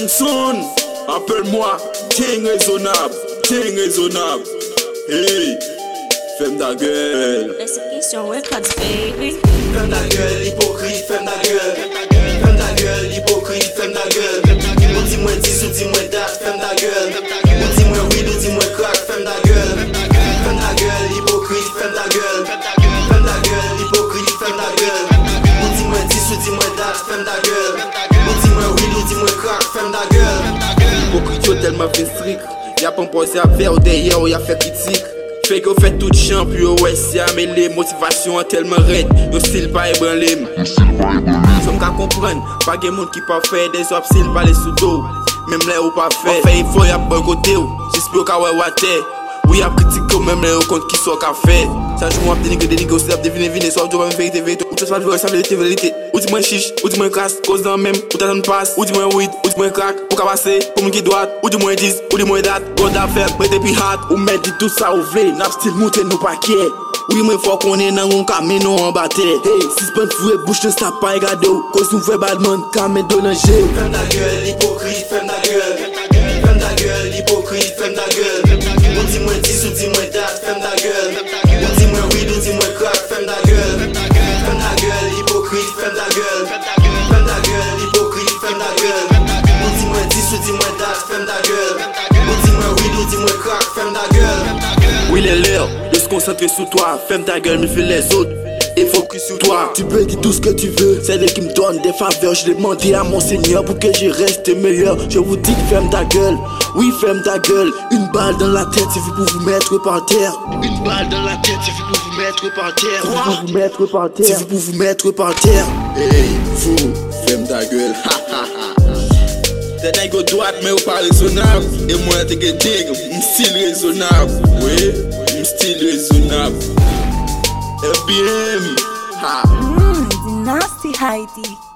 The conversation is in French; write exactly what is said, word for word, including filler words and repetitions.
Benson, appelle-moi King raisonnable, King raisonnable. Hey, femme ta gueule. Execution Records, baby. Femme ta gueule, hypocrite, femme ta gueule. Femme ta gueule, hypocrite, femme ta gueule. Ou dis-moi dix ou dis-moi date, femme ta gueule. Ou dis-moi weed ou dis-moi crack, femme ta gueule. Femme ta gueule, hypocrite, femme ta gueule. Femme ta gueule, hypocrite, femme ta gueule. Ou dis-moi dix ou dis-moi date, femme ta gueule. Ou dis-moi weed ou dis-moi crack, femme ta gueule. Hypocrite yo tellement fait strict. Y'a pas pensé à faire derrière ou y'a fait critique. Fait qu'on fait tout champ puis yo ouais si mais les motivations tellement raide. Yo style pas ébranlé. Som ka comprendre, pas gen moun qui pas fait des obstacles pas les sous dos. Même là ou pas fait. Fait il faut y a bon côté ou. J'espère qu'a ouais water. Oui y'a critique même là au compte qui soit qu'a fait. Ça joue moi petit que des négociables deviner viner soit du même vérité vérité. Ou tu pas vrai ça vérité vérité. Ou dis moi chiche, ou dis moi crasse, cause dans même, ou t'attends passe, ou dis moi weed, ou dis moi crack, pour qu'à passer, pour moun qui droite, ou dis moi dix, ou dis moi date, God a fait, prêter puis hâte, ou mettre tout ça ou vle, n'a style monter nos paquets. Oui, moi faut qu'on est dans un camion en bâtiment. Hey, si c'est pas de fouet, bouche de ça pas regarder, cause nous fait badman, camion de danger. Femme ta gueule, hypocrite, femme ta gueule. Femme ta gueule, hypocrite, femme ta gueule. Ou dis-moi dix ou dis-moi date, femme ta gueule. Ou dis-moi weed ou dis-moi crack, femme ta gueule. Femme ta gueule, hypocrite, femme ta gueule. Femme ta gueule, hypocrite, femme ta gueule. Ou dis-moi dix ou dis-moi date, femme ta gueule. Ou dis-moi weed ou dis-moi crack, femme ta gueule. Oui, il est l'heure de se concentrer sur toi. Ferme ta gueule, mais fais les autres. Et focus sur toi. Tu peux dire tout ce que tu veux. C'est elle qui me donne des faveurs. Je l'ai demandé à mon Seigneur pour que je reste meilleur. Je vous dis, ferme ta gueule. Oui, ferme ta gueule. Une balle dans la tête, c'est pour vous mettre par terre. Une balle dans la tête, c'est pour vous mettre par terre. C'est pour vous mettre par terre. C'est pour vous mettre par terre. Hey, vous, ferme ta gueule. T'es d'un go droite, mais ou pas raisonnable. Et moi, t'es que dig, un style raisonnable. Oui, un style raisonnable. F B M. Ha. Mmm, the nasty Heidi.